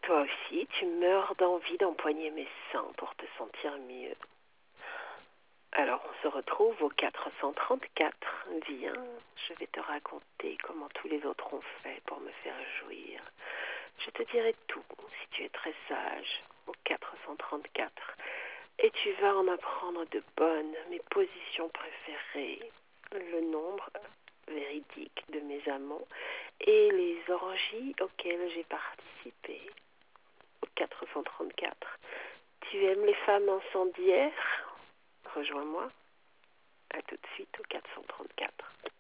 Toi aussi, tu meurs d'envie d'empoigner mes seins pour te sentir mieux. Alors on se retrouve au 434. Viens, je vais te raconter comment tous les autres ont fait pour me faire jouir. Je te dirai tout si tu es très sage au 434. Et tu vas en apprendre de bonnes, mes positions préférées, le nombre véridique de mes amants et les orgies auxquelles j'ai participé. Au 434. Tu aimes les femmes incendiaires? Rejoins-moi. À tout de suite au 434.